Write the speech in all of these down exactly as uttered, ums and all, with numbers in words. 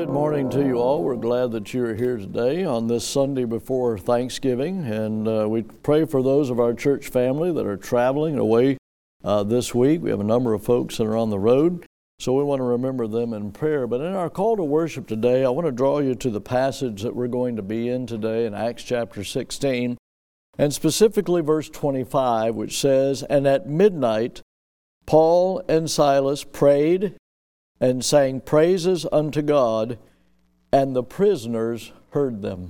Good morning to you all. We're glad that you're here today on this Sunday before Thanksgiving, and uh, we pray for those of our church family that are traveling away uh, this week. We have a number of folks that are on the road, so we want to remember them in prayer. But in our call to worship today, I want to draw you to the passage that we're going to be in today in Acts chapter sixteen, and specifically verse twenty-five, which says, "And at midnight Paul and Silas prayed and sang praises unto God, and the prisoners heard them."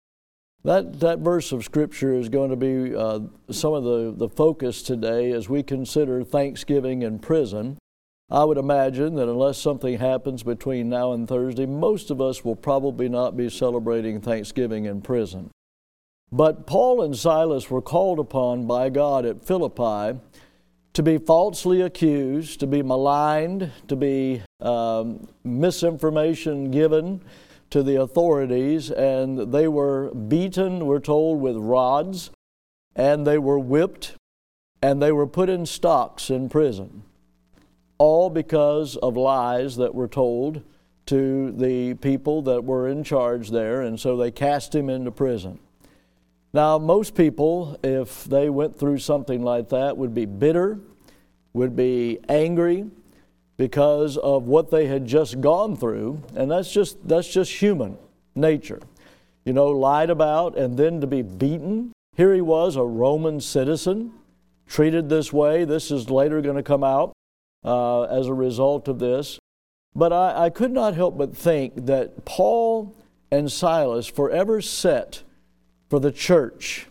That that verse of Scripture is going to be uh, some of the, the focus today as we consider Thanksgiving in prison. I would imagine that unless something happens between now and Thursday, most of us will probably not be celebrating Thanksgiving in prison. But Paul and Silas were called upon by God at Philippi to be falsely accused, to be maligned, to be um, misinformation given to the authorities, and they were beaten, we're told, with rods, and they were whipped, and they were put in stocks in prison, all because of lies that were told to the people that were in charge there, and so they cast him into prison. Now, most people, if they went through something like that, would be bitter, would be angry because of what they had just gone through, and that's just that's just human nature. You know, lied about and then to be beaten. Here he was, a Roman citizen, treated this way. This is later going to come out uh, as a result of this. But I, I could not help but think that Paul and Silas forever set for the church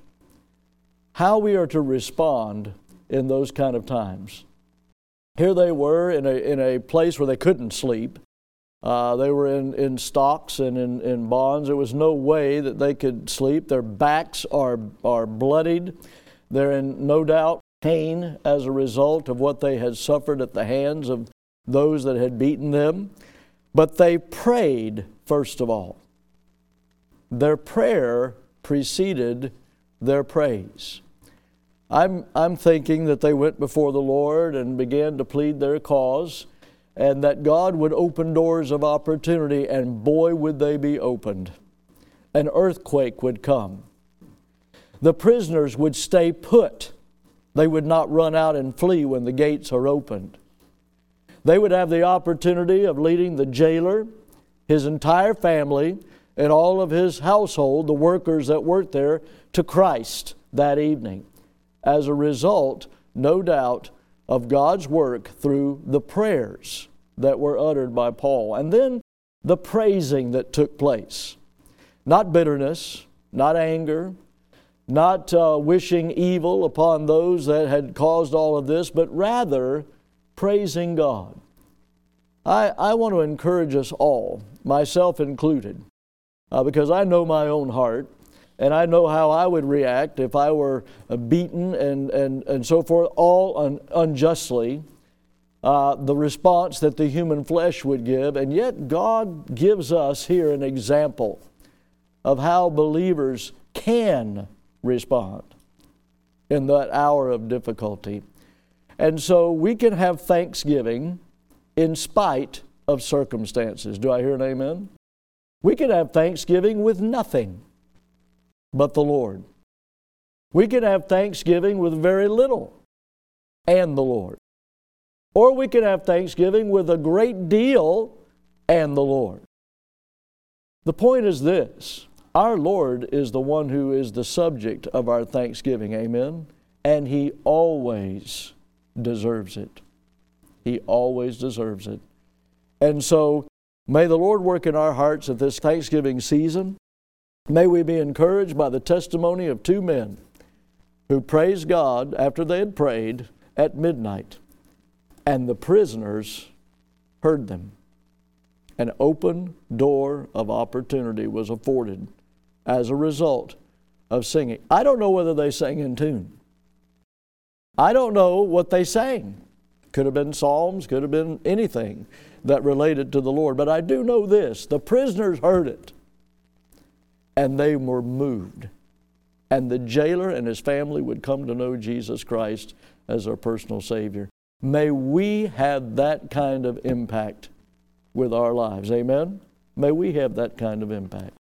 how we are to respond in those kind of times. Here they were in a in a place where they couldn't sleep. Uh, they were in, in stocks and in, in bonds. There was no way that they could sleep. Their backs are, are bloodied. They're in no doubt pain as a result of what they had suffered at the hands of those that had beaten them. But they prayed first of all. Their prayer preceded their praise. I'm I'm thinking that they went before the Lord and began to plead their cause, and that God would open doors of opportunity, and boy, would they be opened. An earthquake would come. The prisoners would stay put. They would not run out and flee when the gates are opened. They would have the opportunity of leading the jailer, his entire family, and all of his household, the workers that worked there, to Christ that evening, as a result, no doubt, of God's work through the prayers that were uttered by Paul. And then the praising that took place. Not bitterness, not anger, not uh, wishing evil upon those that had caused all of this, but rather praising God. I, I want to encourage us all, myself included, uh, because I know my own heart. And I know how I would react if I were beaten and, and, and so forth, all un, unjustly, uh, the response that the human flesh would give. And yet God gives us here an example of how believers can respond in that hour of difficulty. And so we can have thanksgiving in spite of circumstances. Do I hear an amen? We can have thanksgiving with nothing but the Lord. We can have thanksgiving with very little and the Lord. Or we can have thanksgiving with a great deal and the Lord. The point is this: our Lord is the one who is the subject of our thanksgiving, amen? And He always deserves it. He always deserves it. And so, may the Lord work in our hearts at this Thanksgiving season. May we be encouraged by the testimony of two men who praised God after they had prayed at midnight, and the prisoners heard them. An open door of opportunity was afforded as a result of singing. I don't know whether they sang in tune. I don't know what they sang. Could have been psalms, could have been anything that related to the Lord. But I do know this: the prisoners heard it, and they were moved. And the jailer and his family would come to know Jesus Christ as their personal Savior. May we have that kind of impact with our lives. Amen? May we have that kind of impact.